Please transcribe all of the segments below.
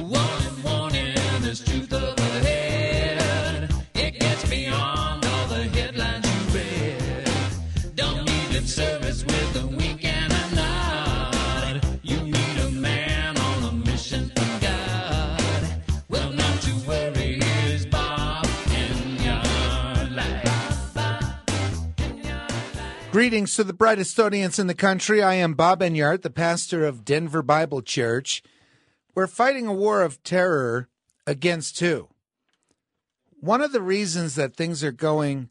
Warning, warning, there's truth up ahead. It gets beyond all the headlines you read. Don't need lip service with a wink and a nod. You need a man on a mission from God. Well, not to worry, here's Bob in your life. Greetings to the brightest audience in the country. I am Bob Enyart, the pastor of Denver Bible Church. We're fighting a war of terror against who? One of the reasons that things are going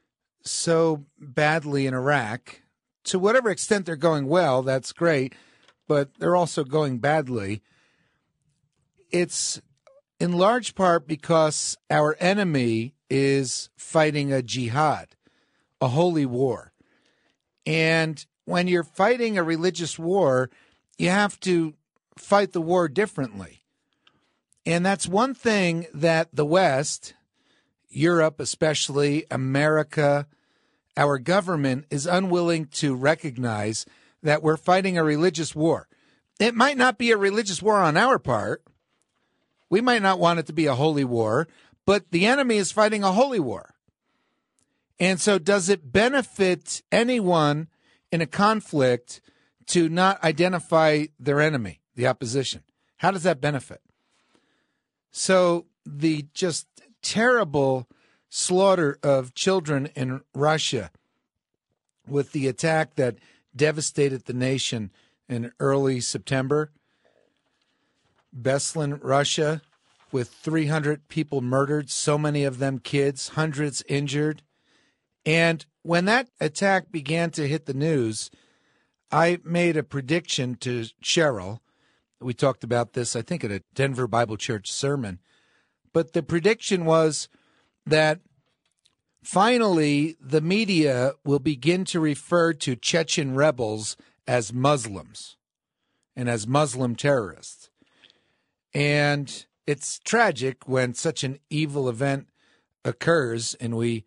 so badly in Iraq, to whatever extent they're going well, that's great, but they're also going badly. It's in large part because our enemy is fighting a jihad, a holy war. And when you're fighting a religious war, you have to fight the war differently. And that's one thing that the West, Europe especially, America, our government is unwilling to recognize that we're fighting a religious war. It might not be a religious war on our part. We might not want it to be a holy war, but the enemy is fighting a holy war. And so does it benefit anyone in a conflict to not identify their enemy, the opposition? How does that benefit? So the just terrible slaughter of children in Russia with the attack that devastated the nation in early September, Beslan, Russia, with 300 people murdered, so many of them kids, hundreds injured. And when that attack began to hit the news, I made a prediction to Cheryl. We talked about this, I think, at a Denver Bible Church sermon. But the prediction was that finally the media will begin to refer to Chechen rebels as Muslims and as Muslim terrorists. And it's tragic when such an evil event occurs and we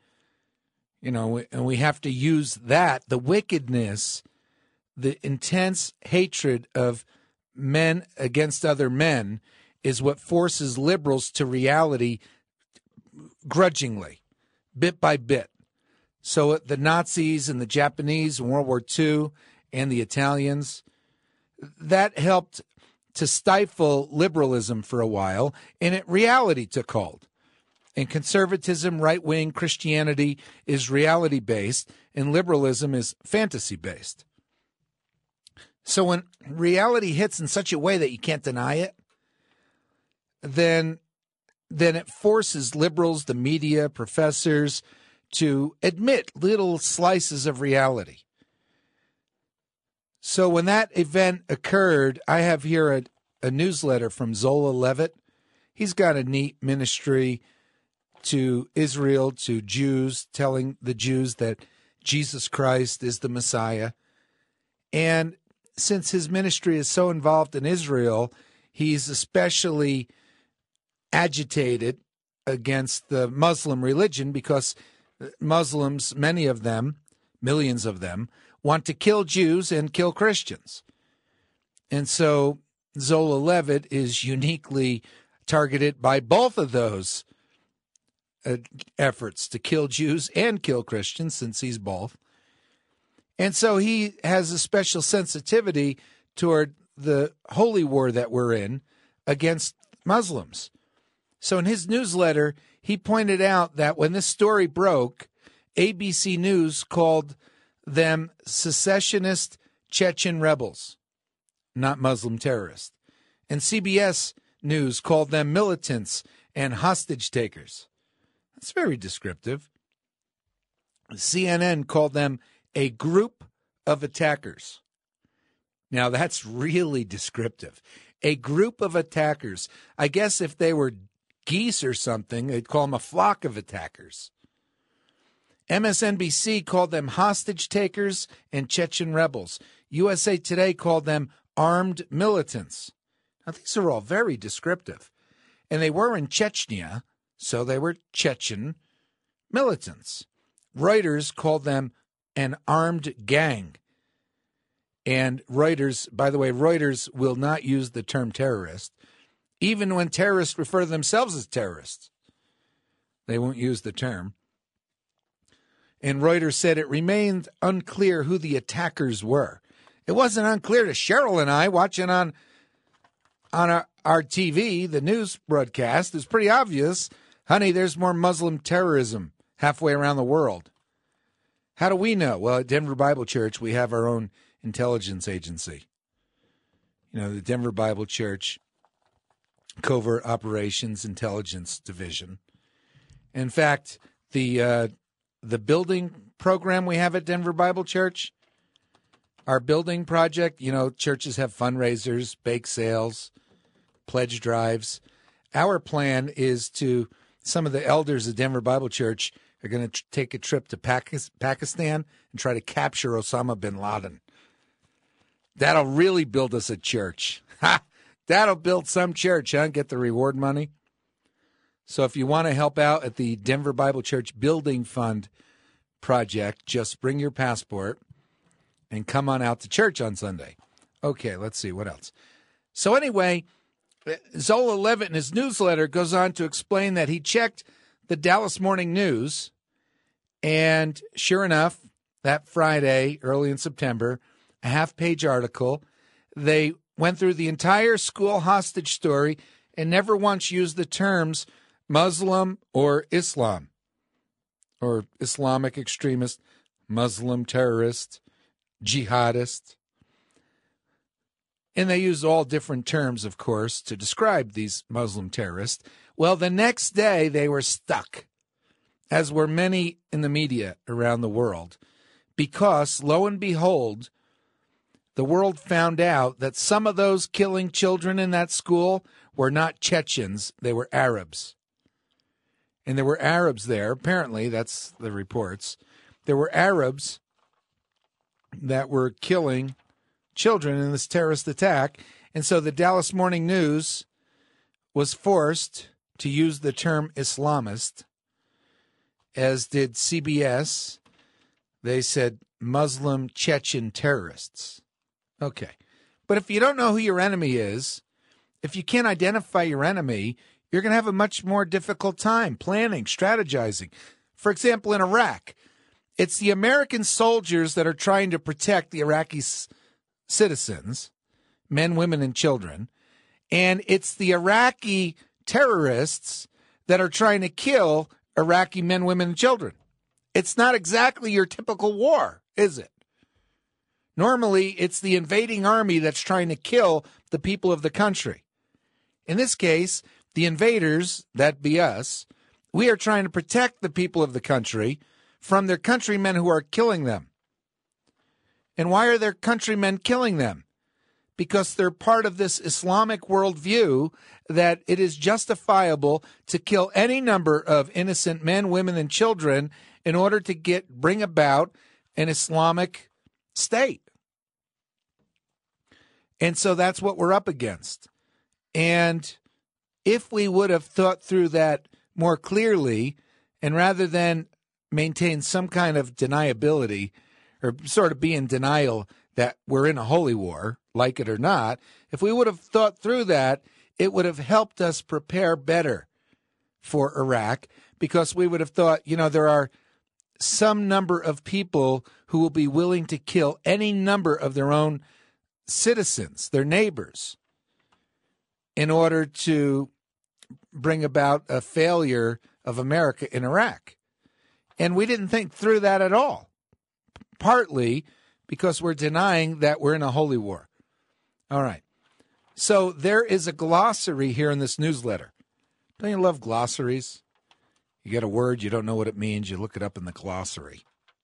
have to use that, the wickedness, the intense hatred of men against other men is what forces liberals to reality grudgingly, bit by bit. So the Nazis and the Japanese in World War II and the Italians, that helped to stifle liberalism for a while, and reality took hold. And conservatism, right-wing Christianity is reality-based, and liberalism is fantasy-based. So when reality hits in such a way that you can't deny it, then it forces liberals, the media, professors to admit little slices of reality. So when that event occurred, I have here a newsletter from Zola Levitt. He's got a neat ministry to Israel, to Jews, telling the Jews that Jesus Christ is the Messiah. And since his ministry is so involved in Israel, he's especially agitated against the Muslim religion because Muslims, many of them, millions of them, want to kill Jews and kill Christians. And so Zola Levitt is uniquely targeted by both of those efforts to kill Jews and kill Christians, since he's both. And so he has a special sensitivity toward the holy war that we're in against Muslims. So in his newsletter, he pointed out that when this story broke, ABC News called them secessionist Chechen rebels, not Muslim terrorists. And CBS News called them militants and hostage takers. That's very descriptive. CNN called them a group of attackers. Now, that's really descriptive. A group of attackers. I guess if they were geese or something, they'd call them a flock of attackers. MSNBC called them hostage takers and Chechen rebels. USA Today called them armed militants. Now, these are all very descriptive. And they were in Chechnya, so they were Chechen militants. Reuters called them an armed gang. And Reuters, by the way, Reuters will not use the term terrorist. even when terrorists refer to themselves as terrorists. They won't use the term. And Reuters said it remained unclear who the attackers were. It wasn't unclear to Cheryl and I watching on our TV, the news broadcast. It's pretty obvious. Honey, there's more Muslim terrorism halfway around the world. How do we know? Well, at Denver Bible Church, we have our own intelligence agency. You know, the Denver Bible Church Covert Operations Intelligence Division. In fact, the building program we have at Denver Bible Church, our building project, you know, churches have fundraisers, bake sales, pledge drives. Our plan is to, some of the elders of Denver Bible Church are going to take a trip to Pakistan and try to capture Osama bin Laden. That'll really build us a church. Ha! That'll build some church, huh? Get the reward money. So if you want to help out at the Denver Bible Church Building Fund project, just bring your passport and come on out to church on Sunday. Okay, let's see, what else? So anyway, Zola Levitt in his newsletter goes on to explain that he checked the Dallas Morning News, and sure enough, that Friday, early in September, a half-page article, they went through the entire school hostage story and never once used the terms Muslim or Islam, or Islamic extremist, Muslim terrorist, jihadist. And they used all different terms, of course, to describe these Muslim terrorists. Well, the next day they were stuck, as were many in the media around the world, because, lo and behold, the world found out that some of those killing children in that school were not Chechens, they were Arabs. And there were Arabs there, apparently, that's the reports. There were Arabs that were killing children in this terrorist attack. And so the Dallas Morning News was forced to use the term Islamist, as did CBS. They said Muslim Chechen terrorists. Okay. But if you don't know who your enemy is, if you can't identify your enemy, you're going to have a much more difficult time planning, strategizing. For example, in Iraq, it's the American soldiers that are trying to protect the Iraqi citizens, men, women, and children, and it's the Iraqi terrorists that are trying to kill Iraqi men, women, and children. It's not exactly your typical war, is it? Normally, it's the invading army that's trying to kill the people of the country. In this case, the invaders, that be us, we are trying to protect the people of the country from their countrymen who are killing them. And why are their countrymen killing them? Because they're part of this Islamic worldview that it is justifiable to kill any number of innocent men, women, and children in order to bring about an Islamic state. And so that's what we're up against. And if we would have thought through that more clearly, and rather than maintain some kind of deniability, or sort of be in denial that we're in a holy war, like it or not, if we would have thought through that, it would have helped us prepare better for Iraq, because we would have thought, you know, there are some number of people who will be willing to kill any number of their own citizens, their neighbors, in order to bring about a failure of America in Iraq. And we didn't think through that at all, partly because we're denying that we're in a holy war. All right. So there is a glossary here in this newsletter. Don't you love glossaries? You get a word, you don't know what it means, you look it up in the glossary.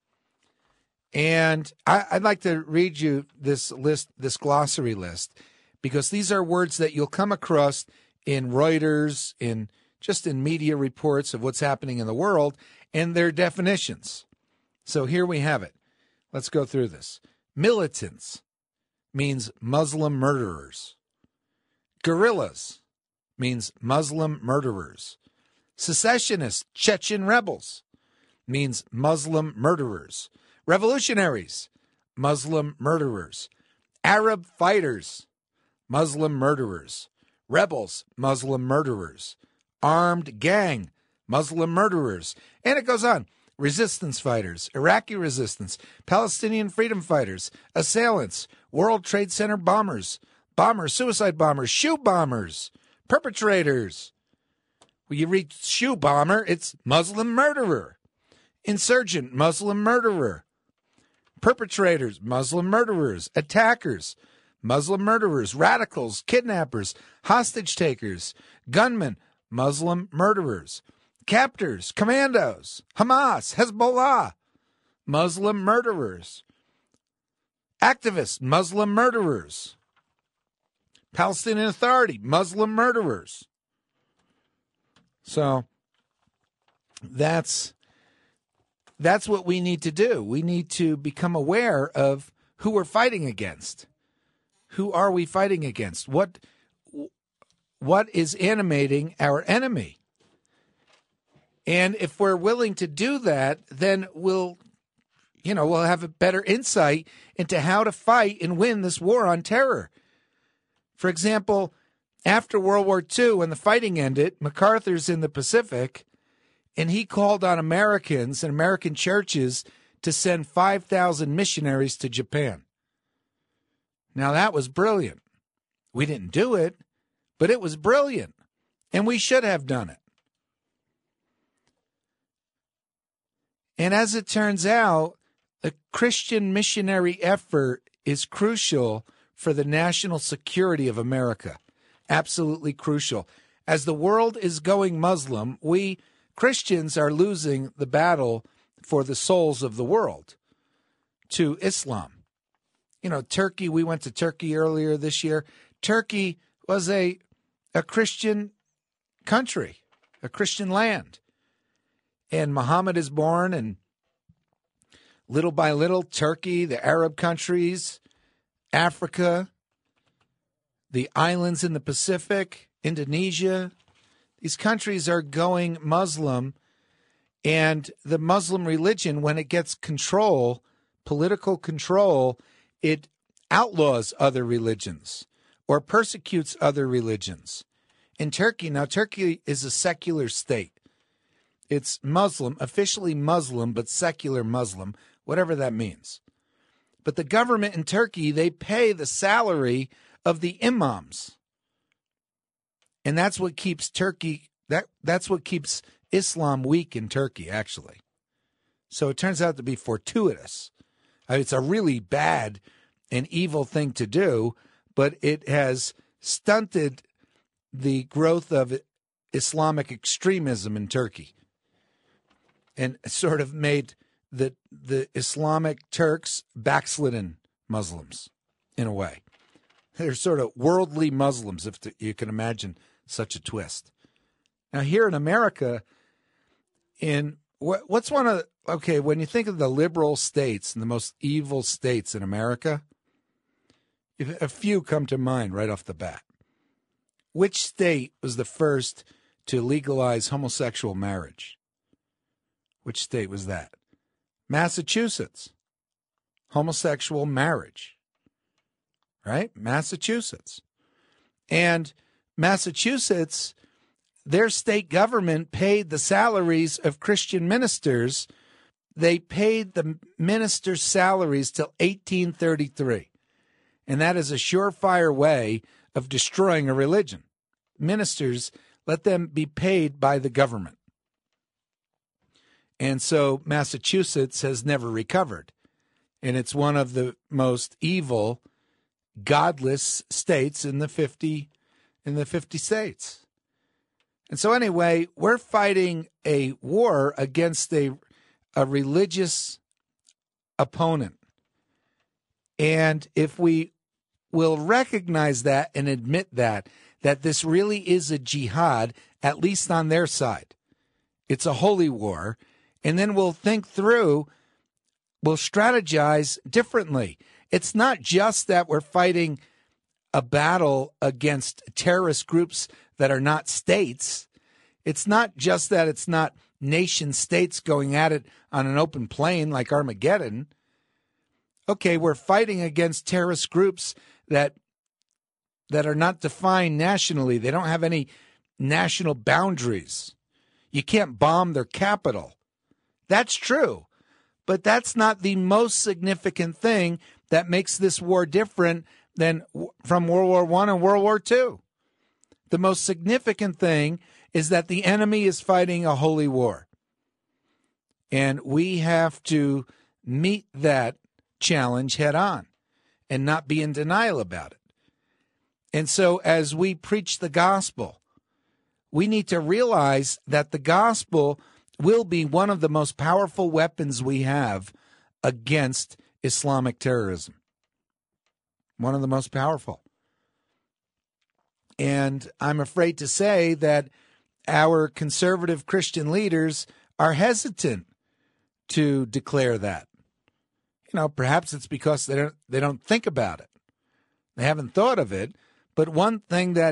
And I'd like to read you this list, this glossary list, because these are words that you'll come across in Reuters, in media reports of what's happening in the world, and their definitions. So here we have it. Let's go through this. Militants means Muslim murderers. Guerrillas means Muslim murderers. Secessionists, Chechen rebels, means Muslim murderers. Revolutionaries, Muslim murderers. Arab fighters, Muslim murderers. rebels, Muslim murderers, armed gang, Muslim murderers, and it goes on. Resistance fighters, Iraqi resistance, Palestinian freedom fighters, assailants, World Trade Center bombers, suicide bombers, shoe bombers, perpetrators. When you read shoe bomber, it's Muslim murderer. Insurgent, Muslim murderer. Perpetrators, Muslim murderers. Attackers, Muslim murderers. Radicals, kidnappers, hostage takers. Gunmen, Muslim murderers. Captors, commandos, Hamas, Hezbollah, Muslim murderers. Activists, Muslim murderers. Palestinian Authority, Muslim murderers. So that's what we need to do. We need to become aware of who we're fighting against. Who are we fighting against? What is animating our enemy? And if we're willing to do that, then we'll have a better insight into how to fight and win this war on terror. For example, after World War II, when the fighting ended, MacArthur's in the Pacific, and he called on Americans and American churches to send 5,000 missionaries to Japan. Now, that was brilliant. We didn't do it, but it was brilliant, and we should have done it. And as it turns out, the Christian missionary effort is crucial for the national security of America. Absolutely crucial. As the world is going Muslim, we Christians are losing the battle for the souls of the world to Islam. Turkey, we went to Turkey earlier this year. Turkey was a Christian country, a Christian land. And Muhammad is born, and little by little, Turkey, the Arab countries, Africa, the islands in the Pacific, Indonesia, these countries are going Muslim, and the Muslim religion, when it gets control, political control, it outlaws other religions or persecutes other religions. In Turkey, now Turkey is a secular state. It's Muslim, officially Muslim, but secular Muslim, whatever that means. But the government in Turkey, they pay the salary of the imams. And that's what keeps Turkey, that's what keeps Islam weak in Turkey, actually. So it turns out to be fortuitous. It's a really bad and evil thing to do, but it has stunted the growth of Islamic extremism in Turkey, and sort of made the Islamic Turks backslidden Muslims, in a way. They're sort of worldly Muslims, if you can imagine such a twist. Now, here in America, what's one of when you think of the liberal states and the most evil states in America, a few come to mind right off the bat. Which state was the first to legalize homosexual marriage? Which state was that? Massachusetts. Homosexual marriage. Right? Massachusetts. And Massachusetts, their state government paid the salaries of Christian ministers. They paid the ministers' salaries till 1833. And that is a surefire way of destroying a religion. Ministers, let them be paid by the government. And so Massachusetts has never recovered. And it's one of the most evil, godless states in the 50 states. And so anyway, we're fighting a war against a religious opponent. And if we will recognize that and admit that this really is a jihad, at least on their side, it's a holy war, and then we'll think through, we'll strategize differently. It's not just that we're fighting a battle against terrorist groups that are not states. It's not just that it's not nation states going at it on an open plain like Armageddon. Okay, we're fighting against terrorist groups that that are not defined nationally. They don't have any national boundaries. You can't bomb their capital. That's true. But that's not the most significant thing that makes this war different than from World War I and World War II. The most significant thing is that the enemy is fighting a holy war. And we have to meet that challenge head on and not be in denial about it. And so as we preach the gospel, we need to realize that the gospel will be one of the most powerful weapons we have against Islamic terrorism. One of the most powerful. And I'm afraid to say that our conservative Christian leaders are hesitant to declare that. Perhaps it's because they don't think about it. They haven't thought of it. But one thing that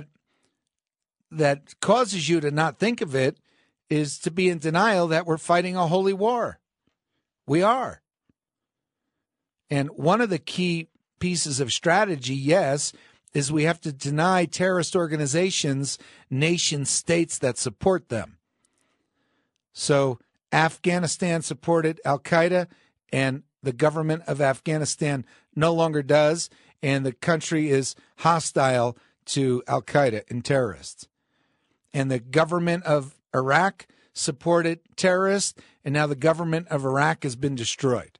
causes you to not think of it is to be in denial that we're fighting a holy war. We are. And one of the key pieces of strategy, yes, is we have to deny terrorist organizations, nation states that support them. So Afghanistan supported al-Qaeda, and the government of Afghanistan no longer does, and the country is hostile to al-Qaeda and terrorists. And the government of Iraq supported terrorists, and now the government of Iraq has been destroyed.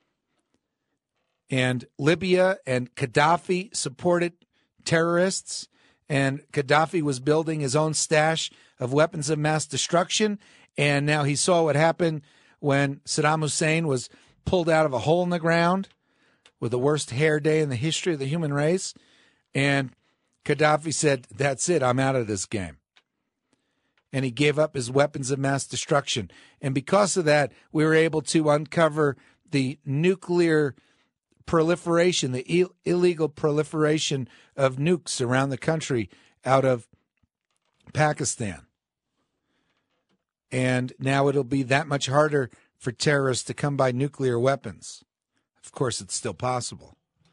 And Libya and Gaddafi supported terrorists, and Gaddafi was building his own stash of weapons of mass destruction, and now he saw what happened when Saddam Hussein was pulled out of a hole in the ground with the worst hair day in the history of the human race, and Gaddafi said, "That's it, I'm out of this game." And he gave up his weapons of mass destruction. And because of that, we were able to uncover the nuclear proliferation, the illegal proliferation of nukes around the country out of Pakistan. And now it'll be that much harder for terrorists to come by nuclear weapons. Of course, it's still possible.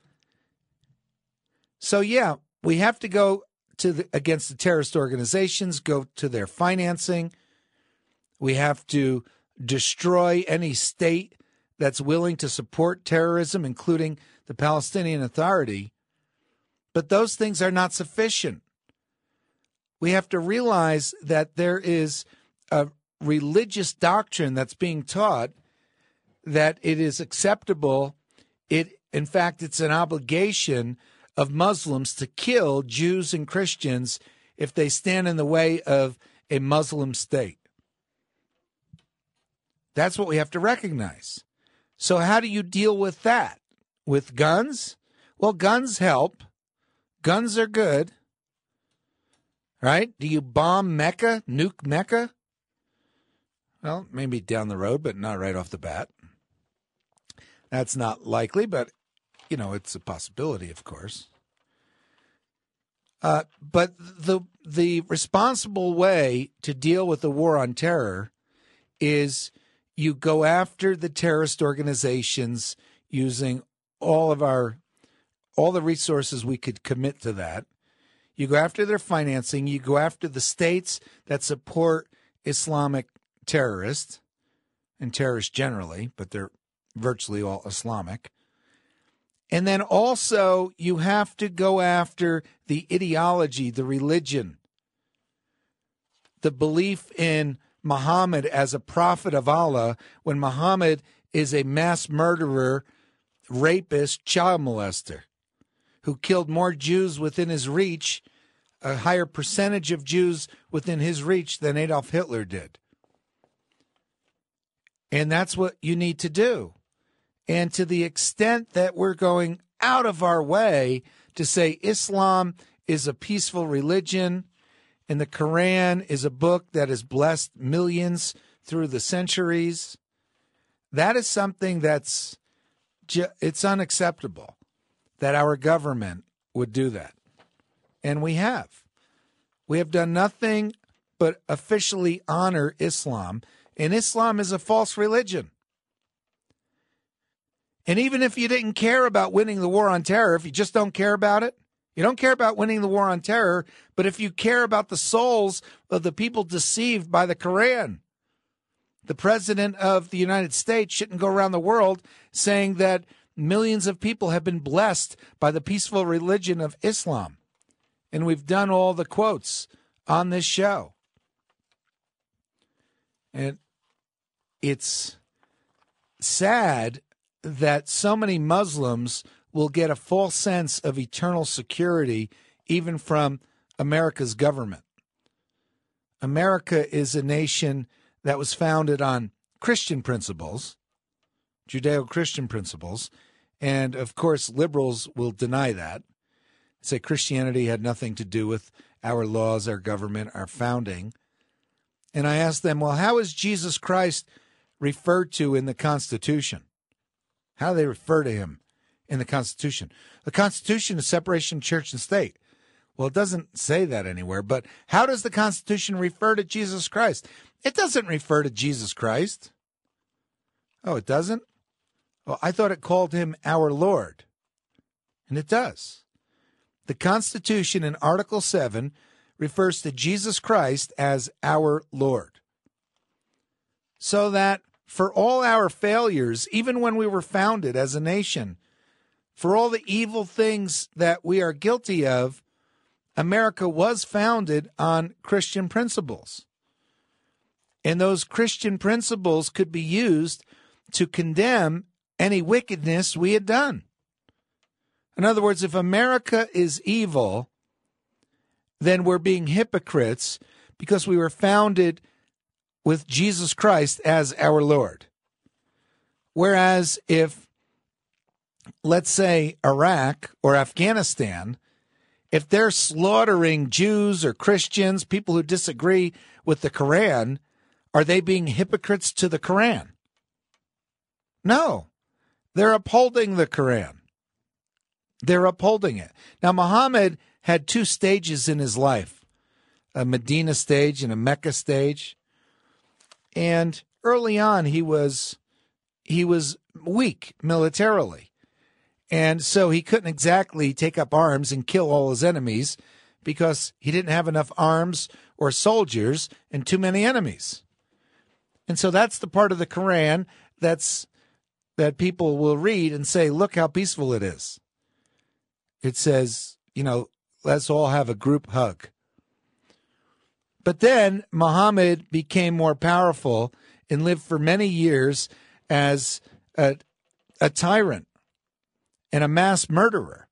So, yeah, we have to go against the terrorist organizations, go to their financing. We have to destroy any state that's willing to support terrorism, including the Palestinian Authority. But those things are not sufficient. We have to realize that there is a religious doctrine that's being taught that it is acceptable. In fact, it's an obligation of Muslims to kill Jews and Christians if they stand in the way of a Muslim state. That's what we have to recognize. So how do you deal with that? With guns? Well, guns help. Guns are good. Right? Do you bomb Mecca, nuke Mecca? Well, maybe down the road, but not right off the bat. That's not likely, but, it's a possibility, of course. But the responsible way to deal with the war on terror is you go after the terrorist organizations using all the resources we could commit to that. You go after their financing. You go after the states that support Islamic terrorists and terrorists generally, but they're virtually all Islamic. And then also you have to go after the ideology, the religion, the belief in Muhammad as a prophet of Allah, when Muhammad is a mass murderer, rapist, child molester, who killed more Jews within his reach, a higher percentage of Jews within his reach than Adolf Hitler did. And that's what you need to do. And to the extent that we're going out of our way to say Islam is a peaceful religion and the Quran is a book that has blessed millions through the centuries, that is something it's unacceptable that our government would do that. And we have. We have done nothing but officially honor Islam, and Islam is a false religion. And even if you didn't care about winning the war on terror, if you just don't care about it, You don't care about winning the war on terror, but if you care about the souls of the people deceived by the Quran, the president of the United States shouldn't go around the world saying that millions of people have been blessed by the peaceful religion of Islam. And we've done all the quotes on this show. And it's sad that so many Muslims will get a false sense of eternal security even from America's government. America is a nation that was founded on Christian principles, Judeo-Christian principles, and of course liberals will deny that, say Christianity had nothing to do with our laws, our government, our founding. And I asked them, well, how is Jesus Christ referred to in the Constitution? How do they refer to him in the Constitution? The Constitution is separation of church and state. Well, it doesn't say that anywhere, but how does the Constitution refer to Jesus Christ? It doesn't refer to Jesus Christ. Oh, it doesn't? Well, I thought it called him our Lord. And it does. The Constitution in Article 7 refers to Jesus Christ as our Lord. So that for all our failures, even when we were founded as a nation, for all the evil things that we are guilty of, America was founded on Christian principles. And those Christian principles could be used to condemn any wickedness we had done. In other words, if America is evil, then we're being hypocrites because we were founded with Jesus Christ as our Lord. Whereas if, let's say, Iraq or Afghanistan, if they're slaughtering Jews or Christians, people who disagree with the Quran, are they being hypocrites to the Quran? No. They're upholding the Quran. They're upholding it. Now, Muhammad had two stages in his life, a Medina stage and a Mecca stage. And early on, he was weak militarily. And so he couldn't exactly take up arms and kill all his enemies because he didn't have enough arms or soldiers and too many enemies. And so that's the part of the Quran that people will read and say, look how peaceful it is. It says, let's all have a group hug. But then Muhammad became more powerful and lived for many years as a tyrant and a mass murderer.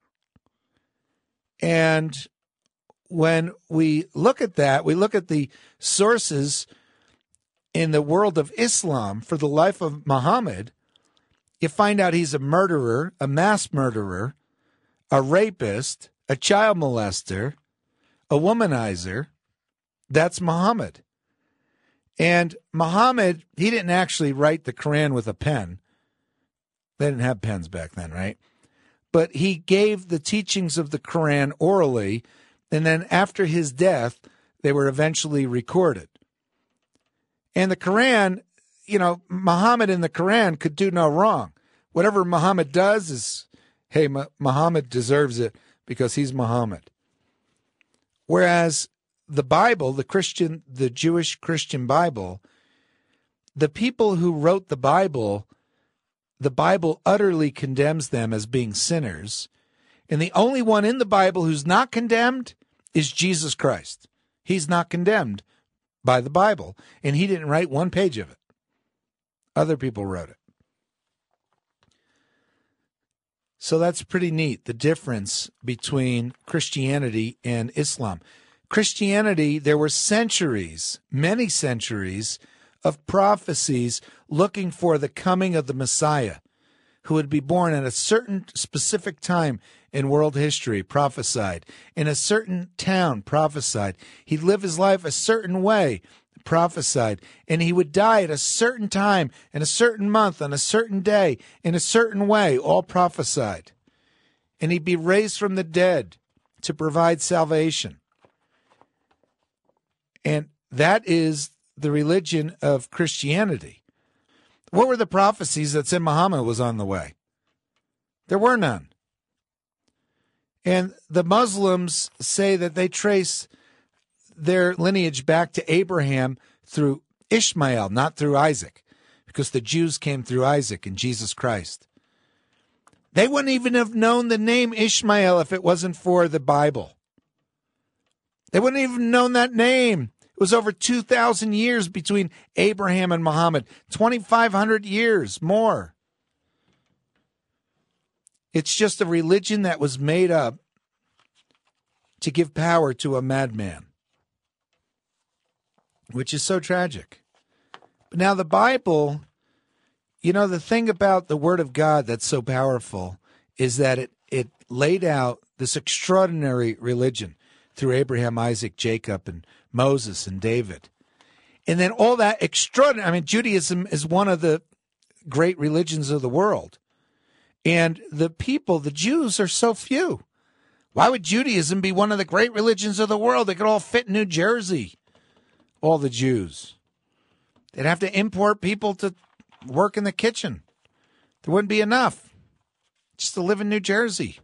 And when we look at that, we look at the sources in the world of Islam for the life of Muhammad, you find out he's a murderer, a mass murderer, a rapist, a child molester, a womanizer. That's Muhammad. And Muhammad, he didn't actually write the Quran with a pen. They didn't have pens back then, right? But he gave the teachings of the Quran orally, and then after his death, they were eventually recorded. And the Quran, Muhammad in the Quran could do no wrong. Whatever Muhammad does is, hey, Muhammad deserves it because he's Muhammad. Whereas the Bible, the Jewish Christian Bible, the people who wrote the Bible utterly condemns them as being sinners. And the only one in the Bible who's not condemned is Jesus Christ. He's not condemned by the Bible, and he didn't write one page of it. Other people wrote it. So that's pretty neat, the difference between Christianity and Islam. Christianity, there were centuries, many centuries, of prophecies looking for the coming of the Messiah, who would be born at a certain specific time in world history, prophesied. In a certain town, prophesied. He'd live his life a certain way, prophesied. And he would die at a certain time, in a certain month, on a certain day, in a certain way, all prophesied. And he'd be raised from the dead to provide salvation. And that is the religion of Christianity. What were the prophecies that said Muhammad was on the way? There were none. And the Muslims say that they trace their lineage back to Abraham through Ishmael, not through Isaac, because the Jews came through Isaac and Jesus Christ. They wouldn't even have known the name Ishmael if it wasn't for the Bible. They wouldn't even have known that name. It was over 2,000 years between Abraham and Muhammad, 2,500 years more. It's just a religion that was made up to give power to a madman, which is so tragic. But now the Bible, the thing about the Word of God that's so powerful is that it laid out this extraordinary religion through Abraham, Isaac, Jacob, and Moses and David. And then all that extraordinary, Judaism is one of the great religions of the world. And the people, the Jews, are so few. Why would Judaism be one of the great religions of the world? They could all fit in New Jersey, all the Jews. They'd have to import people to work in the kitchen. There wouldn't be enough just to live in New Jersey.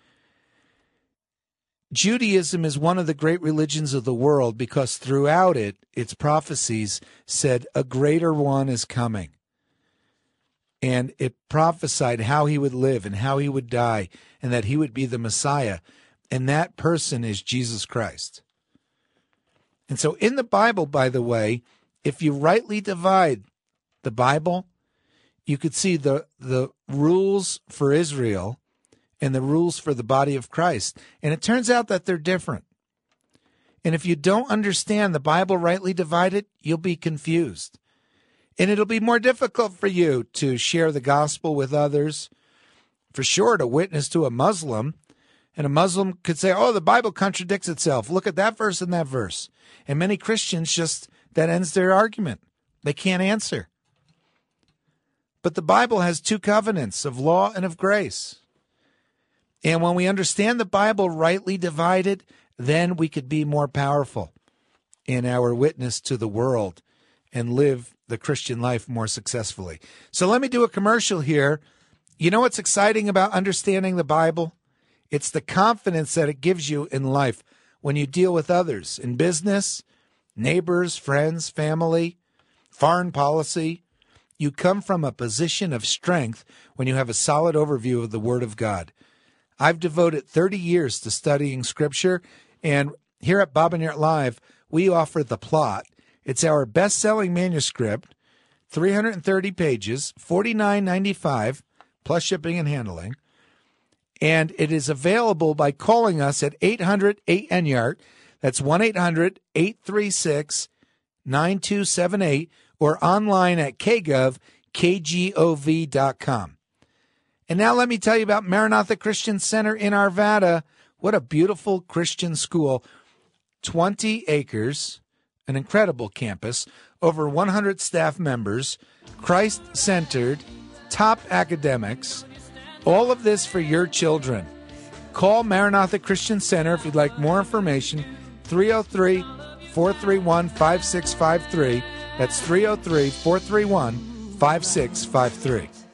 Judaism is one of the great religions of the world because throughout it, its prophecies said a greater one is coming. And it prophesied how he would live and how he would die and that he would be the Messiah. And that person is Jesus Christ. And so in the Bible, by the way, if you rightly divide the Bible, you could see the rules for Israel and the rules for the body of Christ. And it turns out that they're different. And if you don't understand the Bible rightly divided, you'll be confused. And it'll be more difficult for you to share the gospel with others, for sure to witness to a Muslim. And a Muslim could say, oh, the Bible contradicts itself. Look at that verse and that verse. And many Christians that ends their argument. They can't answer. But the Bible has two covenants, of law and of grace. And when we understand the Bible rightly divided, then we could be more powerful in our witness to the world and live the Christian life more successfully. So let me do a commercial here. You know what's exciting about understanding the Bible? It's the confidence that it gives you in life when you deal with others, in business, neighbors, friends, family, foreign policy. You come from a position of strength when you have a solid overview of the Word of God. I've devoted 30 years to studying Scripture, and here at Bob and Yert Live, we offer The Plot. It's our best-selling manuscript, 330 pages, $49.95, plus shipping and handling. And it is available by calling us at 800-8-NYART. That's 1-800-836-9278, or online at kgov.com. And now let me tell you about Maranatha Christian Center in Arvada. What a beautiful Christian school. 20 acres, an incredible campus, over 100 staff members, Christ-centered, top academics, all of this for your children. Call Maranatha Christian Center if you'd like more information, 303-431-5653. That's 303-431-5653.